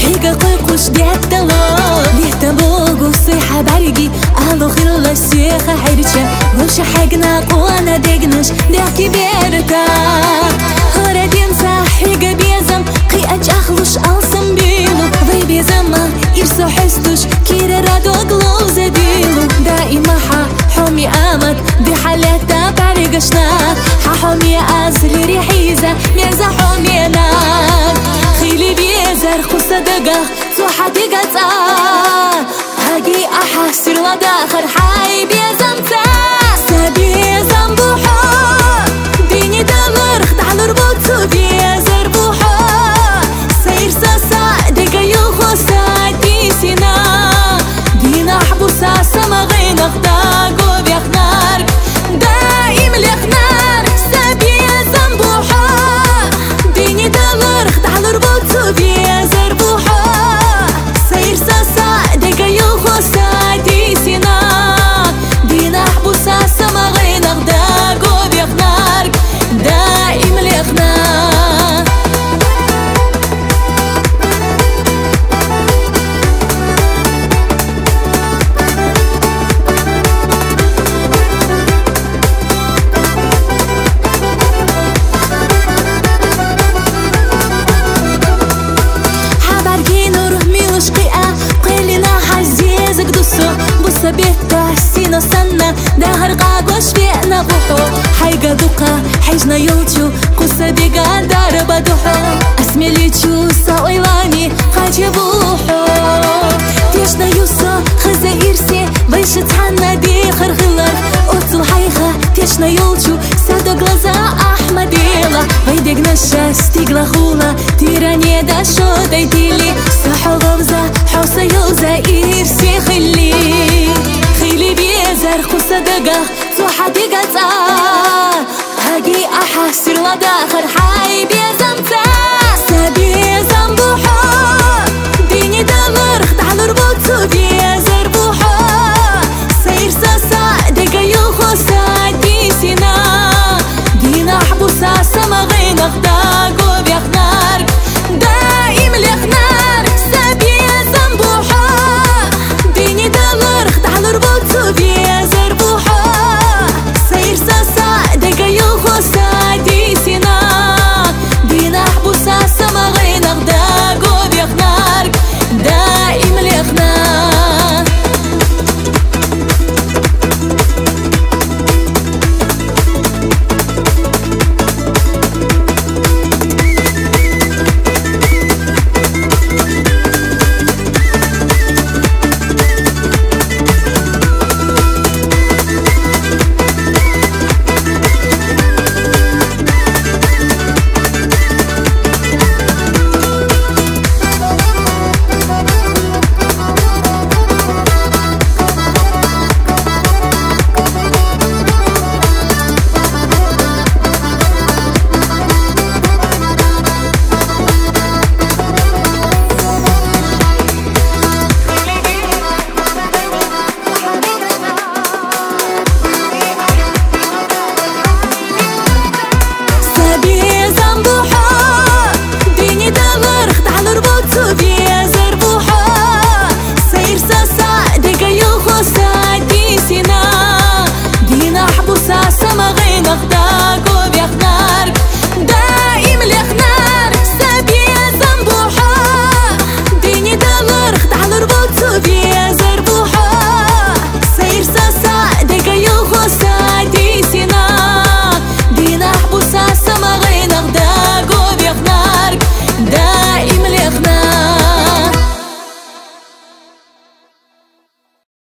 حيقة قوش ديتلو ديتا بوغو صيحة برقي أهلو خيرلا السيخة حيرشا وش حقنا قوانا ديقنش ديكي بيرتا خردين صاحيقة بيزم قيأج أخلوش ألسم بيلو ضي بيزم إرسو حستوش كيرا رادو قلو زديلو دائما حومي آمك دي حالتا برقشنا حومي أزري ريحيزة ميزا حومي ناك خيلي بيزر خصة دقا صوحة دقا هاقي أحاسر لداخر حاي بيزم سبيزم بوحو ديني دمر خدع لربوتو بيزر بوحو سير ساسا دقا يوخو سادي سينا دينا حبوسا سما غين اخداقو بيخنار دائم لخنار سبيزم بوحو ديني دمر خدع لربوتو بيزر بوحو سير ساسا دقا يوخو سادي سينا دينا حبوسا سما غين اخداقو بيخنار دائم لخنار بيتا سينا سنة دهر قاقوش بيئنا بوحو حيقا دوقا حيجنا يوتيو قصة ديقا داربا دوحو اسمي ليتشو ساويلاني خاجي بوحو تيجنا يوسو خزا إرسي بيش تحنا دي خرغلر اوتو حيخا تيجنا يوتيو سادو глаза أحمديلا بيدقنا الشاس تيقلا خولا تيراني دا شو دايتيلي صحو غمزة حوسا يوزا إرسي خلي خيلي بيزر خصة دقا صوحة دقا هاقي أحاسر لداخر حاي بيزم سبيزم بوحو ديني دمر خدع لربوتو بيزر بوحو سير ساسا دقا يوخو سادي سينا دينا حبوسا سما غين اخداقو بيخنار دائم لخنار سبيزم بوحو ديني دمر خدع لربوتو بيزر بوحو سير ساسا دقا يوخو سادي سينا دينا حبوسا سما غين اخداقو بيخنار دائم لخنار